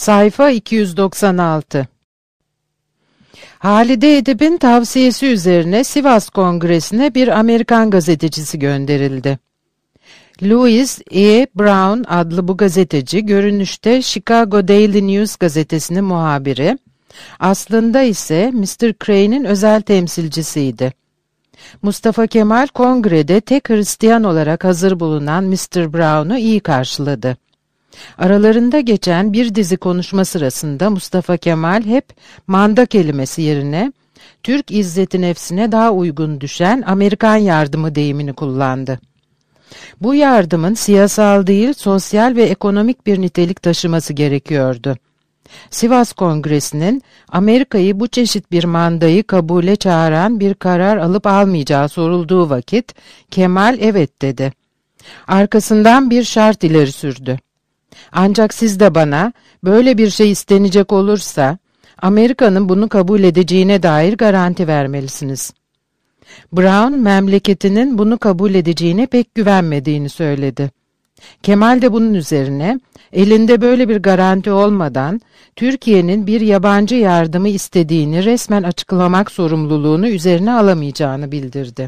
Sayfa 296. Halide Edip'in tavsiyesi üzerine Sivas Kongresi'ne bir Amerikan gazetecisi gönderildi. Louis E. Brown adlı bu gazeteci, görünüşte Chicago Daily News gazetesinin muhabiri, aslında ise Mr. Crane'in özel temsilcisiydi. Mustafa Kemal kongrede tek Hristiyan olarak hazır bulunan Mr. Brown'u iyi karşıladı. Aralarında geçen bir dizi konuşma sırasında Mustafa Kemal hep manda kelimesi yerine Türk izzeti nefsine daha uygun düşen Amerikan yardımı deyimini kullandı. Bu yardımın siyasal değil, sosyal ve ekonomik bir nitelik taşıması gerekiyordu. Sivas Kongresi'nin Amerika'yı bu çeşit bir mandayı kabule çağıran bir karar alıp almayacağı sorulduğu vakit Kemal evet dedi. Arkasından bir şart ileri sürdü. Ancak siz de bana böyle bir şey istenecek olursa Amerika'nın bunu kabul edeceğine dair garanti vermelisiniz. Brown memleketinin bunu kabul edeceğine pek güvenmediğini söyledi. Kemal de bunun üzerine elinde böyle bir garanti olmadan Türkiye'nin bir yabancı yardımı istediğini resmen açıklamak sorumluluğunu üzerine alamayacağını bildirdi.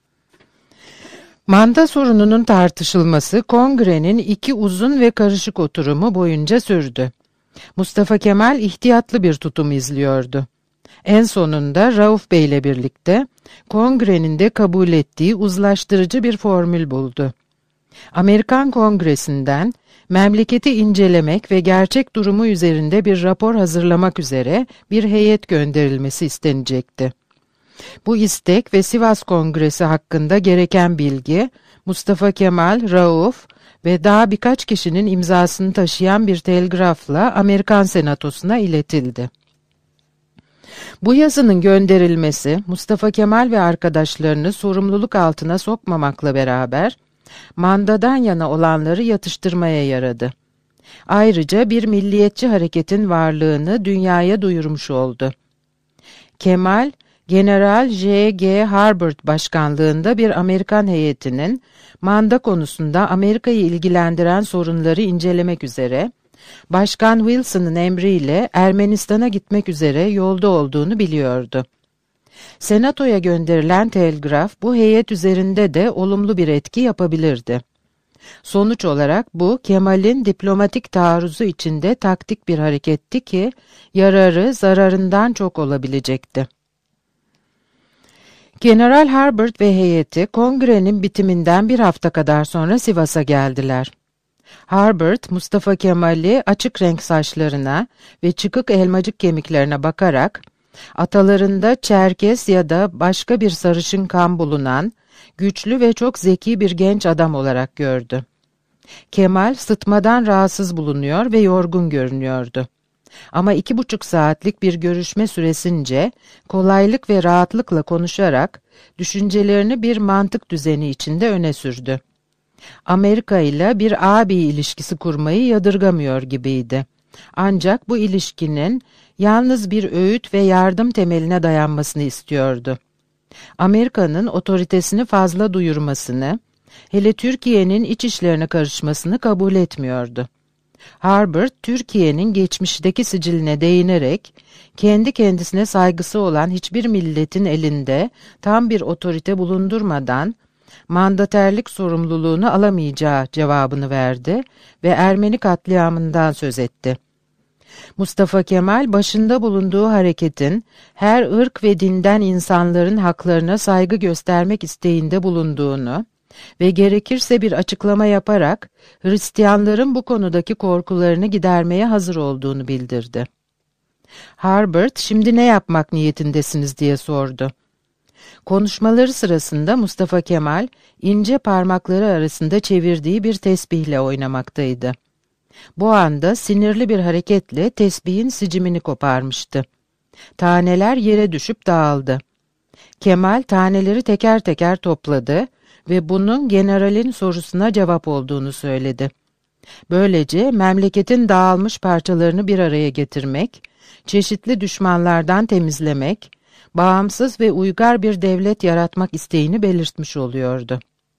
Manda sorununun tartışılması kongrenin iki uzun ve karışık oturumu boyunca sürdü. Mustafa Kemal ihtiyatlı bir tutum izliyordu. En sonunda Rauf Bey ile birlikte kongrenin de kabul ettiği uzlaştırıcı bir formül buldu. Amerikan Kongresi'nden memleketi incelemek ve gerçek durumu üzerinde bir rapor hazırlamak üzere bir heyet gönderilmesi istenecekti. Bu istek ve Sivas Kongresi hakkında gereken bilgi, Mustafa Kemal, Rauf ve daha birkaç kişinin imzasını taşıyan bir telgrafla Amerikan Senatosu'na iletildi. Bu yazının gönderilmesi, Mustafa Kemal ve arkadaşlarını sorumluluk altına sokmamakla beraber, mandadan yana olanları yatıştırmaya yaradı. Ayrıca bir milliyetçi hareketin varlığını dünyaya duyurmuş oldu. Kemal, General J.G. Harbert başkanlığında bir Amerikan heyetinin manda konusunda Amerika'yı ilgilendiren sorunları incelemek üzere, Başkan Wilson'ın emriyle Ermenistan'a gitmek üzere yolda olduğunu biliyordu. Senatoya gönderilen telgraf bu heyet üzerinde de olumlu bir etki yapabilirdi. Sonuç olarak bu Kemal'in diplomatik taarruzu içinde taktik bir hareketti ki yararı zararından çok olabilecekti. General Harbert ve heyeti kongrenin bitiminden bir hafta kadar sonra Sivas'a geldiler. Harbert, Mustafa Kemal'i açık renk saçlarına ve çıkık elmacık kemiklerine bakarak, atalarında Çerkes ya da başka bir sarışın kan bulunan, güçlü ve çok zeki bir genç adam olarak gördü. Kemal, sıtmadan rahatsız bulunuyor ve yorgun görünüyordu. Ama 2,5 saatlik bir görüşme süresince kolaylık ve rahatlıkla konuşarak düşüncelerini bir mantık düzeni içinde öne sürdü. Amerika ile bir ağabey ilişkisi kurmayı yadırgamıyor gibiydi. Ancak bu ilişkinin yalnız bir öğüt ve yardım temeline dayanmasını istiyordu. Amerika'nın otoritesini fazla duyurmasını, hele Türkiye'nin iç işlerine karışmasını kabul etmiyordu. Harbert, Türkiye'nin geçmişteki siciline değinerek, kendi kendisine saygısı olan hiçbir milletin elinde tam bir otorite bulundurmadan, mandaterlik sorumluluğunu alamayacağı cevabını verdi ve Ermeni katliamından söz etti. Mustafa Kemal, başında bulunduğu hareketin her ırk ve dinden insanların haklarına saygı göstermek isteğinde bulunduğunu ve gerekirse bir açıklama yaparak Hristiyanların bu konudaki korkularını gidermeye hazır olduğunu bildirdi. Harbert, "Şimdi ne yapmak niyetindesiniz?" diye sordu. Konuşmaları sırasında Mustafa Kemal, ince parmakları arasında çevirdiği bir tesbihle oynamaktaydı. Bu anda sinirli bir hareketle tesbihin sicimini koparmıştı. Taneler yere düşüp dağıldı. Kemal taneleri teker teker topladı ve bunun generalin sorusuna cevap olduğunu söyledi. Böylece memleketin dağılmış parçalarını bir araya getirmek, çeşitli düşmanlardan temizlemek, bağımsız ve uygar bir devlet yaratmak isteğini belirtmiş oluyordu.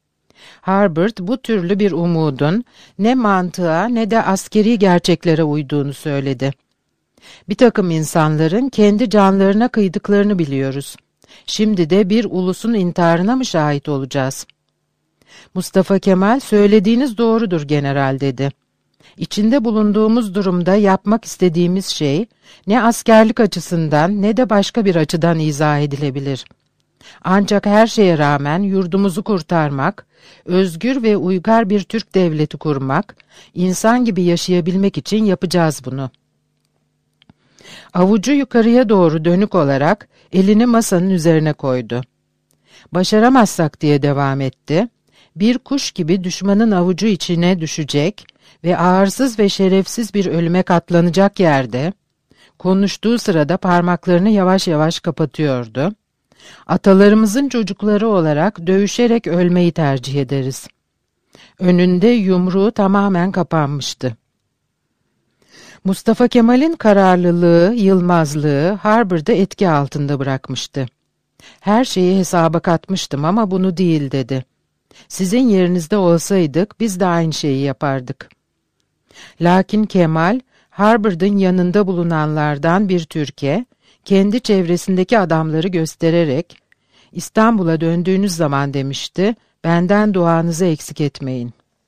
Harbert bu türlü bir umudun ne mantığa ne de askeri gerçeklere uyduğunu söyledi. Bir takım insanların kendi canlarına kıydıklarını biliyoruz. Şimdi de bir ulusun intiharına mı şahit olacağız? Mustafa Kemal, söylediğiniz doğrudur general dedi. İçinde bulunduğumuz durumda yapmak istediğimiz şey ne askerlik açısından ne de başka bir açıdan izah edilebilir. Ancak her şeye rağmen yurdumuzu kurtarmak, özgür ve uygar bir Türk devleti kurmak, insan gibi yaşayabilmek için yapacağız bunu. Avucu yukarıya doğru dönük olarak elini masanın üzerine koydu. Başaramazsak diye devam etti, bir kuş gibi düşmanın avucu içine düşecek ve ağırsız ve şerefsiz bir ölüme katlanacak yerde, konuştuğu sırada parmaklarını yavaş yavaş kapatıyordu. Atalarımızın çocukları olarak dövüşerek ölmeyi tercih ederiz. Önünde yumruğu tamamen kapanmıştı. Mustafa Kemal'in kararlılığı, yılmazlığı Harbert'ı etki altında bırakmıştı. Her şeyi hesaba katmıştım ama bunu değil dedi. Sizin yerinizde olsaydık biz de aynı şeyi yapardık. Lakin Kemal, Harbert'ın yanında bulunanlardan bir Türk'e, kendi çevresindeki adamları göstererek, İstanbul'a döndüğünüz zaman demişti, benden duanızı eksik etmeyin.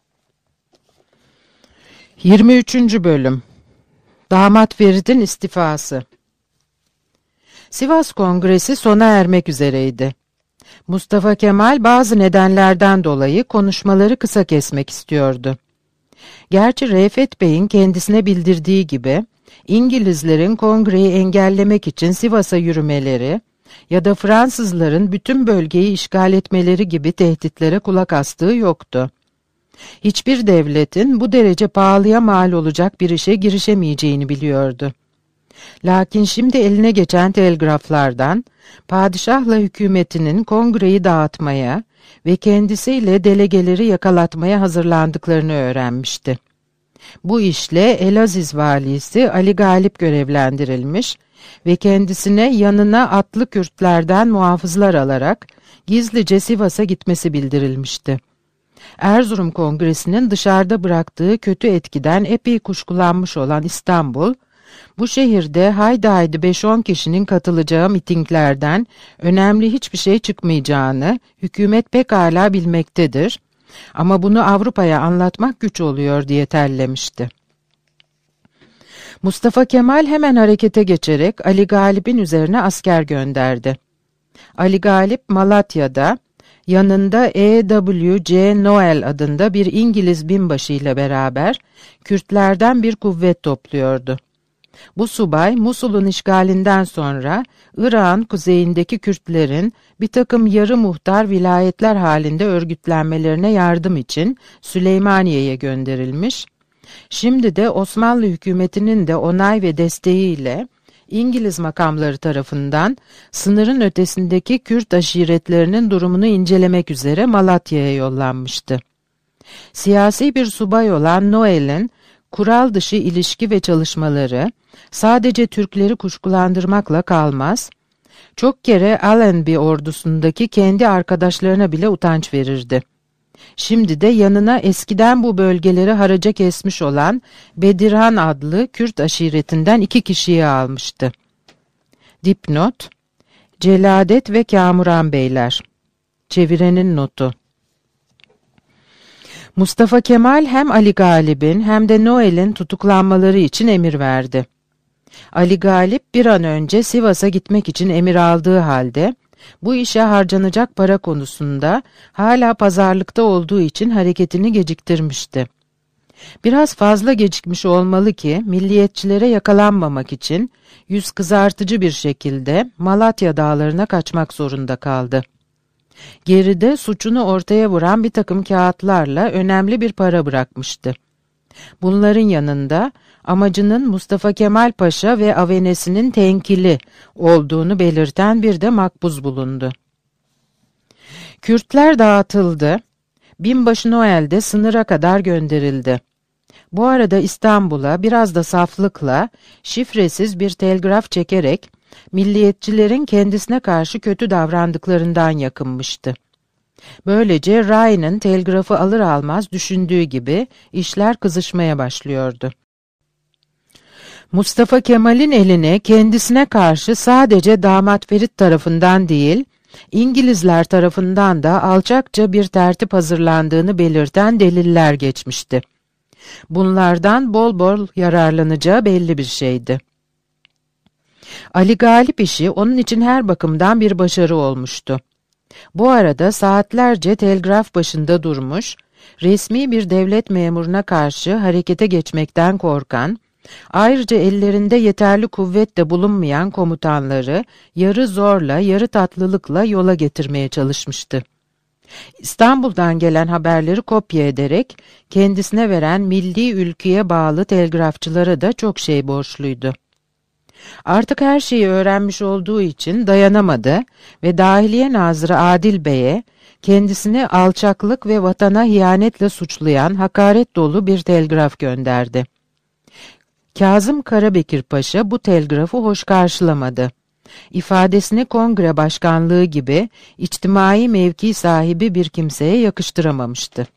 23. Bölüm Damat Ferit'in istifası. Sivas Kongresi sona ermek üzereydi. Mustafa Kemal bazı nedenlerden dolayı konuşmaları kısa kesmek istiyordu. Gerçi Reifet Bey'in kendisine bildirdiği gibi, İngilizlerin kongreyi engellemek için Sivas'a yürümeleri ya da Fransızların bütün bölgeyi işgal etmeleri gibi tehditlere kulak astığı yoktu. Hiçbir devletin bu derece pahalıya mal olacak bir işe girişemeyeceğini biliyordu. Lakin şimdi eline geçen telgraflardan, padişahla hükümetinin kongreyi dağıtmaya ve kendisiyle delegeleri yakalatmaya hazırlandıklarını öğrenmişti. Bu işle Elaziz valisi Ali Galip görevlendirilmiş ve kendisine yanına atlı Kürtlerden muhafızlar alarak gizlice Sivas'a gitmesi bildirilmişti. Erzurum Kongresi'nin dışarıda bıraktığı kötü etkiden epey kuşkulanmış olan İstanbul, bu şehirde haydi 5-10 kişinin katılacağı mitinglerden önemli hiçbir şey çıkmayacağını hükümet pekala bilmektedir ama bunu Avrupa'ya anlatmak güç oluyor diye tellemişti. Mustafa Kemal hemen harekete geçerek Ali Galip'in üzerine asker gönderdi. Ali Galip Malatya'da, yanında E.W.C. Noel adında bir İngiliz binbaşı ile beraber Kürtlerden bir kuvvet topluyordu. Bu subay Musul'un işgalinden sonra Irak'ın kuzeyindeki Kürtlerin bir takım yarı muhtar vilayetler halinde örgütlenmelerine yardım için Süleymaniye'ye gönderilmiş, şimdi de Osmanlı hükümetinin de onay ve desteğiyle İngiliz makamları tarafından sınırın ötesindeki Kürt aşiretlerinin durumunu incelemek üzere Malatya'ya yollanmıştı. Siyasi bir subay olan Noel'in kural dışı ilişki ve çalışmaları sadece Türkleri kuşkulandırmakla kalmaz, çok kere Allenby ordusundaki kendi arkadaşlarına bile utanç verirdi. Şimdi de yanına eskiden bu bölgeleri haraca kesmiş olan Bedirhan adlı Kürt aşiretinden 2 kişiyi almıştı. Dipnot: Celadet ve Kamuran Beyler. Çevirenin notu. Mustafa Kemal hem Ali Galip'in hem de Noel'in tutuklanmaları için emir verdi. Ali Galip bir an önce Sivas'a gitmek için emir aldığı halde, bu işe harcanacak para konusunda hala pazarlıkta olduğu için hareketini geciktirmişti. Biraz fazla gecikmiş olmalı ki milliyetçilere yakalanmamak için yüz kızartıcı bir şekilde Malatya dağlarına kaçmak zorunda kaldı. Geride suçunu ortaya vuran bir takım kağıtlarla önemli bir para bırakmıştı. Bunların yanında amacının Mustafa Kemal Paşa ve avenesinin tenkili olduğunu belirten bir de makbuz bulundu. Kürtler dağıtıldı, binbaşı Noel de sınıra kadar gönderildi. Bu arada İstanbul'a biraz da saflıkla, şifresiz bir telgraf çekerek milliyetçilerin kendisine karşı kötü davrandıklarından yakınmıştı. Böylece Ryan'ın telgrafı alır almaz düşündüğü gibi işler kızışmaya başlıyordu. Mustafa Kemal'in eline kendisine karşı sadece damat Ferit tarafından değil, İngilizler tarafından da alçakça bir tertip hazırlandığını belirten deliller geçmişti. Bunlardan bol bol yararlanacağı belli bir şeydi. Ali Galip işi onun için her bakımdan bir başarı olmuştu. Bu arada saatlerce telgraf başında durmuş, resmi bir devlet memuruna karşı harekete geçmekten korkan, ayrıca ellerinde yeterli kuvvet de bulunmayan komutanları yarı zorla, yarı tatlılıkla yola getirmeye çalışmıştı. İstanbul'dan gelen haberleri kopya ederek kendisine veren milli ülküye bağlı telgrafçılara da çok şey borçluydu. Artık her şeyi öğrenmiş olduğu için dayanamadı ve Dahiliye Nazırı Adil Bey'e kendisini alçaklık ve vatana hiyanetle suçlayan hakaret dolu bir telgraf gönderdi. Kazım Karabekir Paşa bu telgrafı hoş karşılamadı. İfadesini kongre başkanlığı gibi içtimai mevki sahibi bir kimseye yakıştıramamıştı.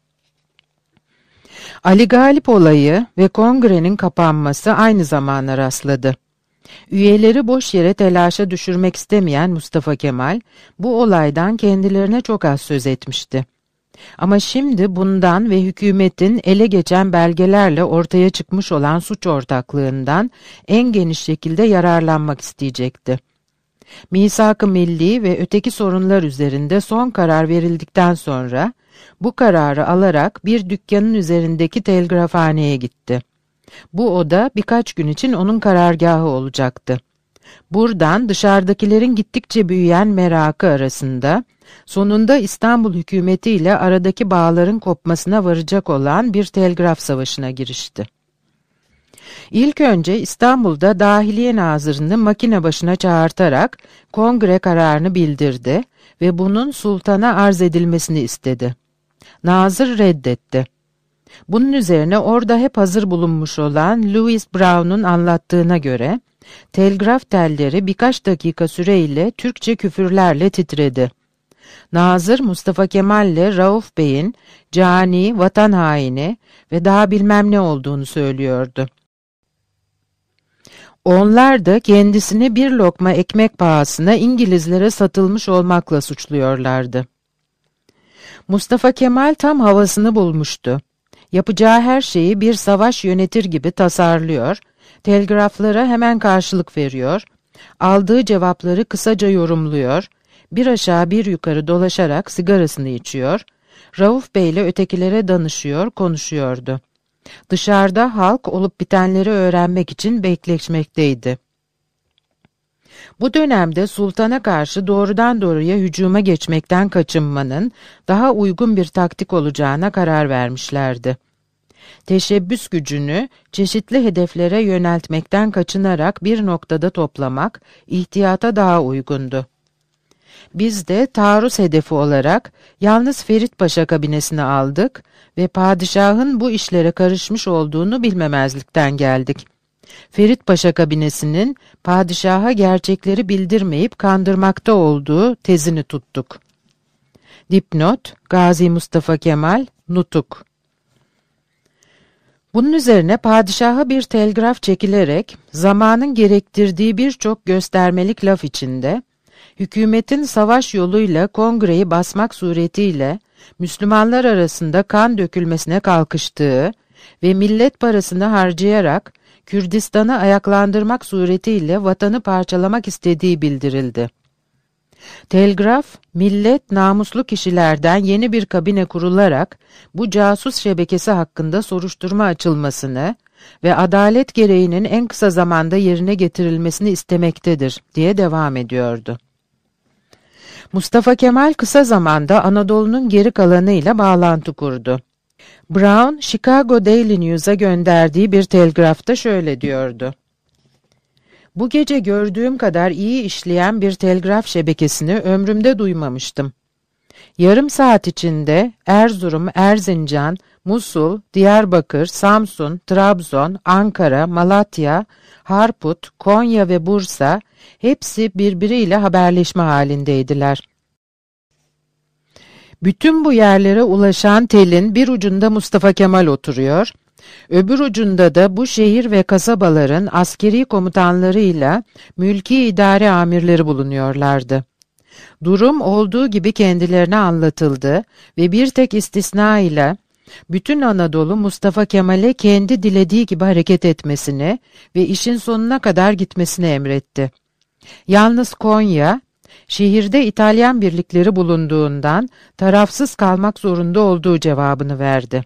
Ali Galip olayı ve kongrenin kapanması aynı zamana rastladı. Üyeleri boş yere telaşa düşürmek istemeyen Mustafa Kemal, bu olaydan kendilerine çok az söz etmişti. Ama şimdi bundan ve hükümetin ele geçen belgelerle ortaya çıkmış olan suç ortaklığından en geniş şekilde yararlanmak isteyecekti. Misak-ı milli ve öteki sorunlar üzerinde son karar verildikten sonra, bu kararı alarak bir dükkanın üzerindeki telgrafhaneye gitti. Bu oda birkaç gün için onun karargahı olacaktı. Buradan dışarıdakilerin gittikçe büyüyen merakı arasında, sonunda İstanbul hükümeti ile aradaki bağların kopmasına varacak olan bir telgraf savaşına girişti. İlk önce İstanbul'da Dahiliye Nazırı'nı makine başına çağırtarak kongre kararını bildirdi ve bunun sultana arz edilmesini istedi. Nazır reddetti. Bunun üzerine orada hep hazır bulunmuş olan Louis Brown'un anlattığına göre, telgraf telleri birkaç dakika süreyle Türkçe küfürlerle titredi. Nazır Mustafa Kemal ile Rauf Bey'in cani, vatan haini ve daha bilmem ne olduğunu söylüyordu. Onlar da kendisini bir lokma ekmek pahasına İngilizlere satılmış olmakla suçluyorlardı. Mustafa Kemal tam havasını bulmuştu. Yapacağı her şeyi bir savaş yönetir gibi tasarlıyor, telgraflara hemen karşılık veriyor, aldığı cevapları kısaca yorumluyor, bir aşağı bir yukarı dolaşarak sigarasını içiyor, Rauf Bey ile ötekilere danışıyor, konuşuyordu. Dışarıda halk olup bitenleri öğrenmek için bekleşmekteydi. Bu dönemde sultana karşı doğrudan doğruya hücuma geçmekten kaçınmanın daha uygun bir taktik olacağına karar vermişlerdi. Teşebbüs gücünü çeşitli hedeflere yöneltmekten kaçınarak bir noktada toplamak ihtiyata daha uygundu. Biz de taarruz hedefi olarak yalnız Ferit Paşa kabinesini aldık ve padişahın bu işlere karışmış olduğunu bilmemezlikten geldik. Ferit Paşa kabinesinin padişaha gerçekleri bildirmeyip kandırmakta olduğu tezini tuttuk. Dipnot, Gazi Mustafa Kemal, Nutuk. Bunun üzerine padişaha bir telgraf çekilerek zamanın gerektirdiği birçok göstermelik laf içinde, hükümetin savaş yoluyla kongreyi basmak suretiyle Müslümanlar arasında kan dökülmesine kalkıştığı ve millet parasını harcayarak Kürdistan'ı ayaklandırmak suretiyle vatanı parçalamak istediği bildirildi. Telgraf, millet namuslu kişilerden yeni bir kabine kurularak bu casus şebekesi hakkında soruşturma açılmasını ve adalet gereğinin en kısa zamanda yerine getirilmesini istemektedir diye devam ediyordu. Mustafa Kemal kısa zamanda Anadolu'nun geri kalanıyla bağlantı kurdu. Brown, Chicago Daily News'a gönderdiği bir telgrafta şöyle diyordu. Bu gece gördüğüm kadar iyi işleyen bir telgraf şebekesini ömrümde duymamıştım. Yarım saat içinde Erzurum, Erzincan, Musul, Diyarbakır, Samsun, Trabzon, Ankara, Malatya, Harput, Konya ve Bursa hepsi birbiriyle haberleşme halindeydiler. Bütün bu yerlere ulaşan telin bir ucunda Mustafa Kemal oturuyor, öbür ucunda da bu şehir ve kasabaların askeri komutanlarıyla mülki idare amirleri bulunuyorlardı. Durum olduğu gibi kendilerine anlatıldı ve bir tek istisna ile bütün Anadolu Mustafa Kemal'e kendi dilediği gibi hareket etmesini ve işin sonuna kadar gitmesini emretti. Yalnız Konya, şehirde İtalyan birlikleri bulunduğundan tarafsız kalmak zorunda olduğu cevabını verdi.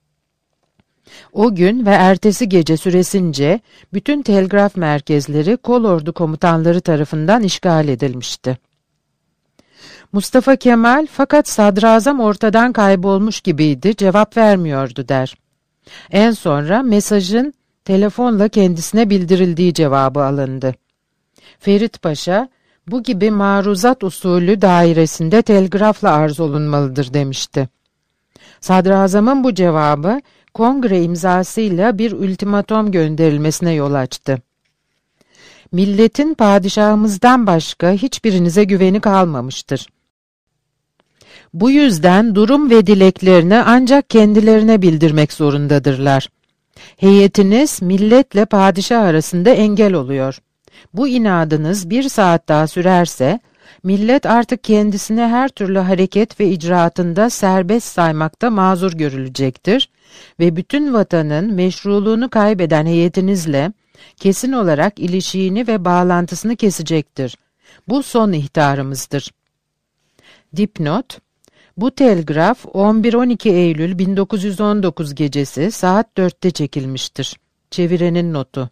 O gün ve ertesi gece süresince bütün telgraf merkezleri kolordu komutanları tarafından işgal edilmişti. Mustafa Kemal fakat sadrazam ortadan kaybolmuş gibiydi, cevap vermiyordu der. En sonra mesajın telefonla kendisine bildirildiği cevabı alındı. Ferit Paşa, bu gibi maruzat usulü dairesinde telgrafla arz olunmalıdır demişti. Sadrazamın bu cevabı kongre imzasıyla bir ultimatom gönderilmesine yol açtı. Milletin padişahımızdan başka hiçbirinize güveni kalmamıştır. Bu yüzden durum ve dileklerini ancak kendilerine bildirmek zorundadırlar. Heyetiniz milletle padişah arasında engel oluyor. Bu inadınız bir saat daha sürerse, millet artık kendisini her türlü hareket ve icraatında serbest saymakta mazur görülecektir ve bütün vatanın meşruluğunu kaybeden heyetinizle kesin olarak ilişiğini ve bağlantısını kesecektir. Bu son ihtarımızdır. Dipnot: Bu telgraf 11-12 Eylül 1919 gecesi saat 4'te çekilmiştir. Çevirenin notu.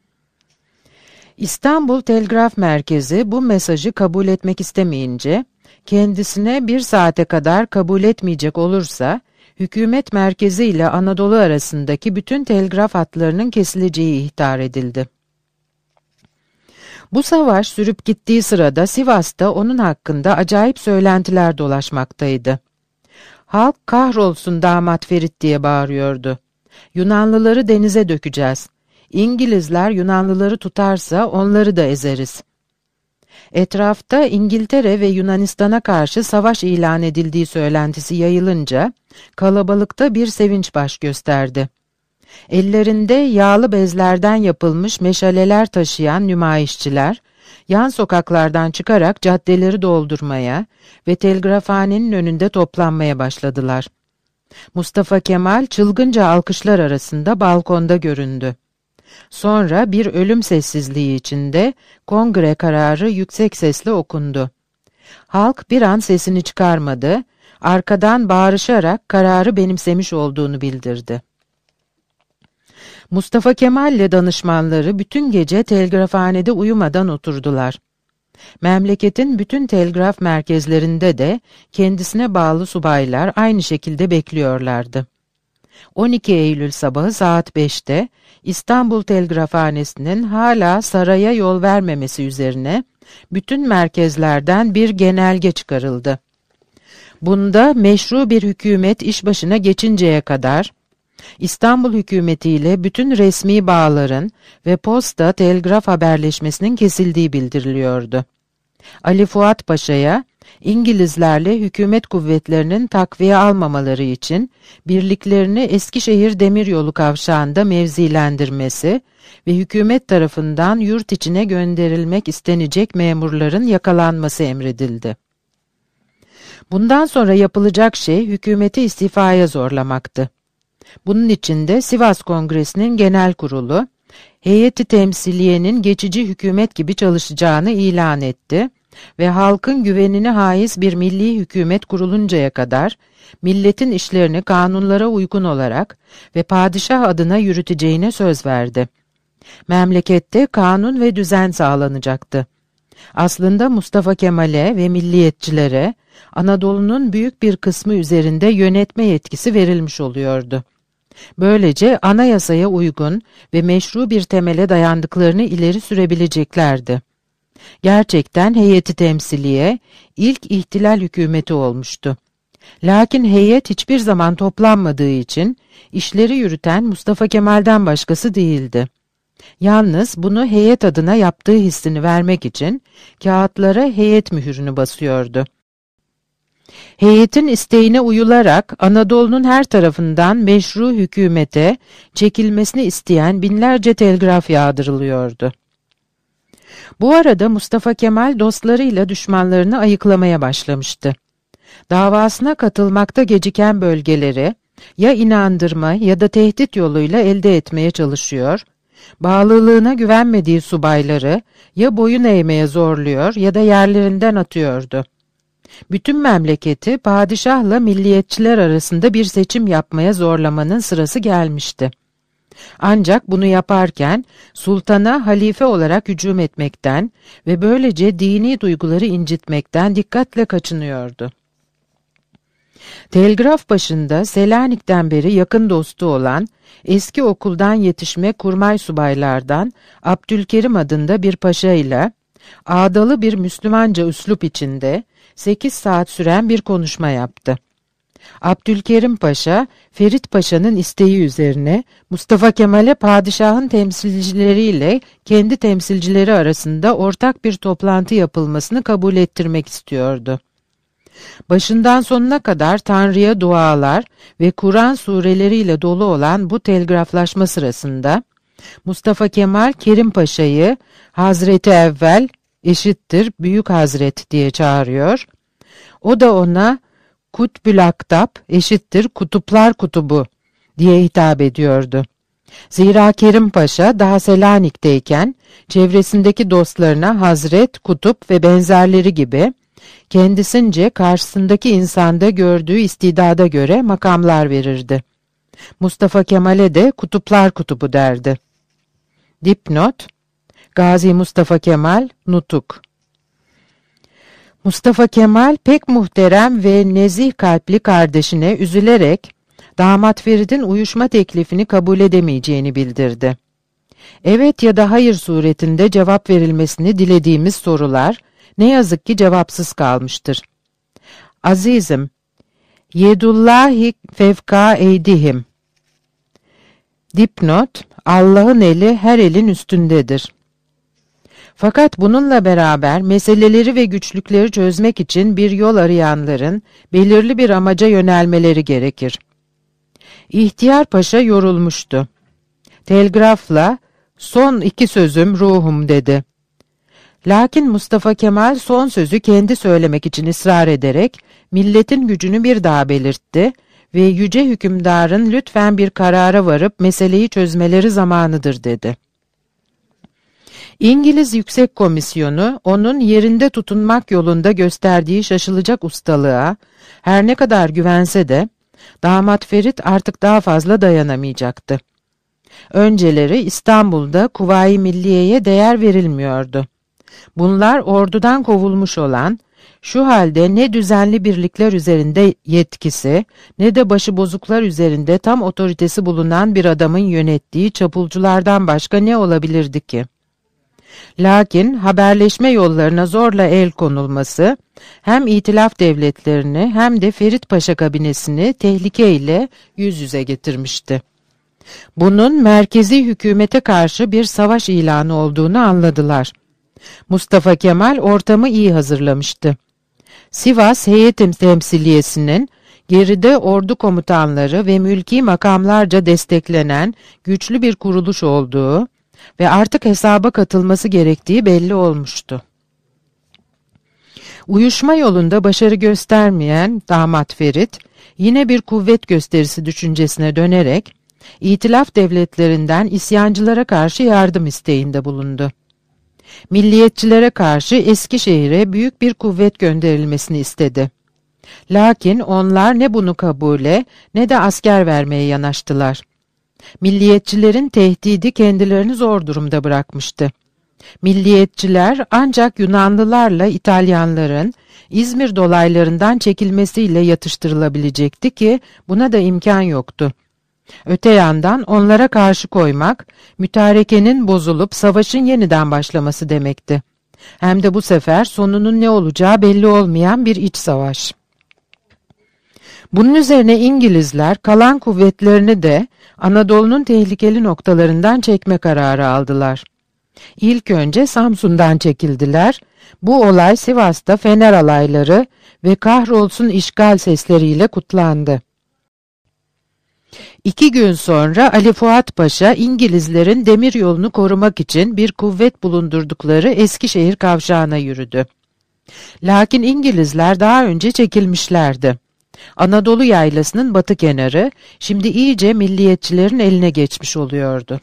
İstanbul Telgraf Merkezi bu mesajı kabul etmek istemeyince, kendisine bir saate kadar kabul etmeyecek olursa, hükümet merkezi ile Anadolu arasındaki bütün telgraf hatlarının kesileceği ihtar edildi. Bu savaş sürüp gittiği sırada Sivas'ta onun hakkında acayip söylentiler dolaşmaktaydı. Halk kahrolsun damat Ferit diye bağırıyordu. Yunanlıları denize dökeceğiz. İngilizler Yunanlıları tutarsa onları da ezeriz. Etrafta İngiltere ve Yunanistan'a karşı savaş ilan edildiği söylentisi yayılınca kalabalıkta bir sevinç baş gösterdi. Ellerinde yağlı bezlerden yapılmış meşaleler taşıyan nümayişçiler, yan sokaklardan çıkarak caddeleri doldurmaya ve telgrafhanenin önünde toplanmaya başladılar. Mustafa Kemal çılgınca alkışlar arasında balkonda göründü. Sonra bir ölüm sessizliği içinde kongre kararı yüksek sesle okundu. Halk bir an sesini çıkarmadı, arkadan bağırışarak kararı benimsemiş olduğunu bildirdi. Mustafa Kemal ile danışmanları bütün gece telgrafhanede uyumadan oturdular. Memleketin bütün telgraf merkezlerinde de kendisine bağlı subaylar aynı şekilde bekliyorlardı. 12 Eylül sabahı saat 5'te İstanbul Telgrafhanesi'nin hala saraya yol vermemesi üzerine bütün merkezlerden bir genelge çıkarıldı. Bunda meşru bir hükümet iş başına geçinceye kadar İstanbul hükümetiyle bütün resmi bağların ve posta telgraf haberleşmesinin kesildiği bildiriliyordu. Ali Fuat Paşa'ya İngilizlerle hükümet kuvvetlerinin takviye almamaları için birliklerini Eskişehir Demiryolu kavşağında mevzilendirmesi ve hükümet tarafından yurt içine gönderilmek istenecek memurların yakalanması emredildi. Bundan sonra yapılacak şey hükümeti istifaya zorlamaktı. Bunun için de Sivas Kongresi'nin genel kurulu, heyeti temsiliyenin geçici hükümet gibi çalışacağını ilan etti ve halkın güvenini haiz bir milli hükümet kuruluncaya kadar milletin işlerini kanunlara uygun olarak ve padişah adına yürüteceğine söz verdi. Memlekette kanun ve düzen sağlanacaktı. Aslında Mustafa Kemal'e ve milliyetçilere Anadolu'nun büyük bir kısmı üzerinde yönetme yetkisi verilmiş oluyordu. Böylece anayasaya uygun ve meşru bir temele dayandıklarını ileri sürebileceklerdi. Gerçekten heyeti temsiliye ilk ihtilal hükümeti olmuştu. Lakin heyet hiçbir zaman toplanmadığı için işleri yürüten Mustafa Kemal'den başkası değildi. Yalnız bunu heyet adına yaptığı hissini vermek için kağıtlara heyet mühürünü basıyordu. Heyetin isteğine uyularak Anadolu'nun her tarafından meşru hükümete çekilmesini isteyen binlerce telgraf yağdırılıyordu. Bu arada Mustafa Kemal dostlarıyla düşmanlarını ayıklamaya başlamıştı. Davasına katılmakta geciken bölgeleri ya inandırma ya da tehdit yoluyla elde etmeye çalışıyor, bağlılığına güvenmediği subayları ya boyun eğmeye zorluyor ya da yerlerinden atıyordu. Bütün memleketi padişahla milliyetçiler arasında bir seçim yapmaya zorlamanın sırası gelmişti. Ancak bunu yaparken sultana halife olarak hücum etmekten ve böylece dini duyguları incitmekten dikkatle kaçınıyordu. Telgraf başında Selanik'ten beri yakın dostu olan, eski okuldan yetişme kurmay subaylardan Abdülkerim adında bir paşa ile ağdalı bir Müslümanca üslup içinde 8 saat süren bir konuşma yaptı. Abdülkerim Paşa, Ferit Paşa'nın isteği üzerine Mustafa Kemal'e padişahın temsilcileriyle kendi temsilcileri arasında ortak bir toplantı yapılmasını kabul ettirmek istiyordu. Başından sonuna kadar Tanrı'ya dualar ve Kur'an sureleriyle dolu olan bu telgraflaşma sırasında Mustafa Kemal Kerim Paşa'yı Hazreti Evvel eşittir Büyük Hazret diye çağırıyor. O da ona Kutbül Aktap eşittir Kutuplar Kutubu diye hitap ediyordu. Zira Kerim Paşa daha Selanik'teyken çevresindeki dostlarına Hazret, Kutup ve benzerleri gibi kendisince karşısındaki insanda gördüğü istidada göre makamlar verirdi. Mustafa Kemal'e de Kutuplar Kutubu derdi. Dipnot: Gazi Mustafa Kemal Nutuk. Mustafa Kemal pek muhterem ve nezih kalpli kardeşine üzülerek damat Ferit'in uyuşma teklifini kabul edemeyeceğini bildirdi. Evet ya da hayır suretinde cevap verilmesini dilediğimiz sorular ne yazık ki cevapsız kalmıştır. Azizim, yedullahi fevka eydihim. Dipnot: Allah'ın eli her elin üstündedir. Fakat bununla beraber meseleleri ve güçlükleri çözmek için bir yol arayanların belirli bir amaca yönelmeleri gerekir. İhtiyar Paşa yorulmuştu. Telgrafla son 2 sözüm ruhum dedi. Lakin Mustafa Kemal son sözü kendi söylemek için ısrar ederek milletin gücünü bir daha belirtti ve yüce hükümdarın lütfen bir karara varıp meseleyi çözmeleri zamanıdır dedi. İngiliz Yüksek Komisyonu onun yerinde tutunmak yolunda gösterdiği şaşılacak ustalığa her ne kadar güvense de damat Ferit artık daha fazla dayanamayacaktı. Önceleri İstanbul'da Kuvayi Milliye'ye değer verilmiyordu. Bunlar ordudan kovulmuş olan, şu halde ne düzenli birlikler üzerinde yetkisi ne de başıbozuklar üzerinde tam otoritesi bulunan bir adamın yönettiği çapulculardan başka ne olabilirdi ki? Lakin haberleşme yollarına zorla el konulması hem İtilaf devletlerini hem de Ferit Paşa kabinesini tehlikeyle yüz yüze getirmişti. Bunun merkezi hükümete karşı bir savaş ilanı olduğunu anladılar. Mustafa Kemal ortamı iyi hazırlamıştı. Sivas heyet temsiliyesinin geride ordu komutanları ve mülki makamlarca desteklenen güçlü bir kuruluş olduğu ve artık hesaba katılması gerektiği belli olmuştu. Uyuşma yolunda başarı göstermeyen damat Ferit, yine bir kuvvet gösterisi düşüncesine dönerek, İtilaf devletlerinden isyancılara karşı yardım isteğinde bulundu. Milliyetçilere karşı Eskişehir'e büyük bir kuvvet gönderilmesini istedi. Lakin onlar ne bunu kabule ne de asker vermeye yanaştılar. Milliyetçilerin tehdidi kendilerini zor durumda bırakmıştı. Milliyetçiler ancak Yunanlılarla İtalyanların İzmir dolaylarından çekilmesiyle yatıştırılabilecekti ki buna da imkan yoktu. Öte yandan onlara karşı koymak, mütarekenin bozulup savaşın yeniden başlaması demekti. Hem de bu sefer sonunun ne olacağı belli olmayan bir iç savaş. Bunun üzerine İngilizler kalan kuvvetlerini de Anadolu'nun tehlikeli noktalarından çekme kararı aldılar. İlk önce Samsun'dan çekildiler Bu olay Sivas'ta fener alayları ve kahrolsun işgal sesleriyle kutlandı. 2 gün sonra Ali Fuat Paşa, İngilizlerin demiryolunu korumak için bir kuvvet bulundurdukları Eskişehir kavşağına yürüdü. Lakin İngilizler daha önce çekilmişlerdi. Anadolu yaylasının batı kenarı şimdi iyice milliyetçilerin eline geçmiş oluyordu.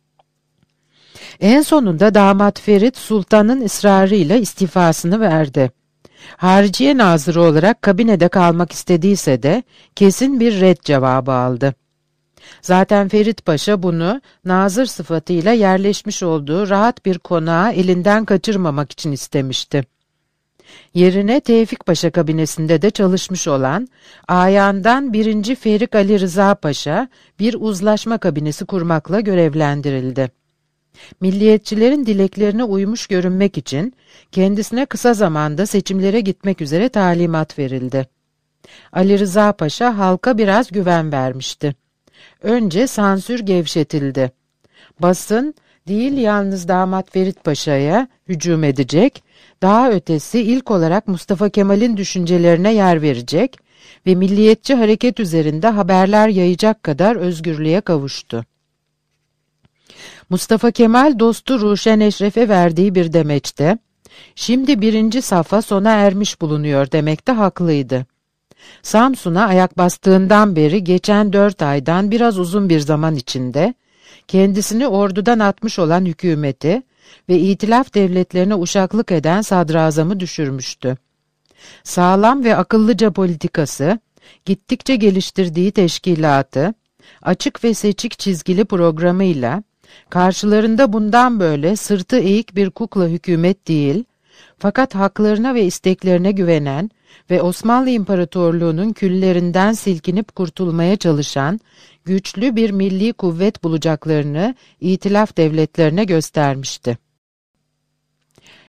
En sonunda damat Ferit sultanın ısrarıyla istifasını verdi. Hariciye Nazırı olarak kabinede kalmak istediyse de kesin bir red cevabı aldı. Zaten Ferit Paşa bunu nazır sıfatıyla yerleşmiş olduğu rahat bir konağı elinden kaçırmamak için istemişti. Yerine Tevfik Paşa kabinesinde de çalışmış olan Ayan'dan 1. Ferik Ali Rıza Paşa bir uzlaşma kabinesi kurmakla görevlendirildi. Milliyetçilerin dileklerine uymuş görünmek için kendisine kısa zamanda seçimlere gitmek üzere talimat verildi. Ali Rıza Paşa halka biraz güven vermişti. Önce sansür gevşetildi. Basın değil yalnız damat Ferit Paşa'ya hücum edecek, daha ötesi ilk olarak Mustafa Kemal'in düşüncelerine yer verecek ve milliyetçi hareket üzerinde haberler yayacak kadar özgürlüğe kavuştu. Mustafa Kemal dostu Ruşen Eşref'e verdiği bir demeçte, "Şimdi 1. safa sona ermiş bulunuyor" demekte haklıydı. Samsun'a ayak bastığından beri geçen 4 aydan biraz uzun bir zaman içinde, kendisini ordudan atmış olan hükümeti ve itilaf devletlerine uşaklık eden sadrazamı düşürmüştü. Sağlam ve akıllıca politikası, gittikçe geliştirdiği teşkilatı, açık ve seçik çizgili programıyla, karşılarında bundan böyle sırtı eğik bir kukla hükümet değil, fakat haklarına ve isteklerine güvenen ve Osmanlı İmparatorluğu'nun küllerinden silkinip kurtulmaya çalışan güçlü bir milli kuvvet bulacaklarını itilaf devletlerine göstermişti.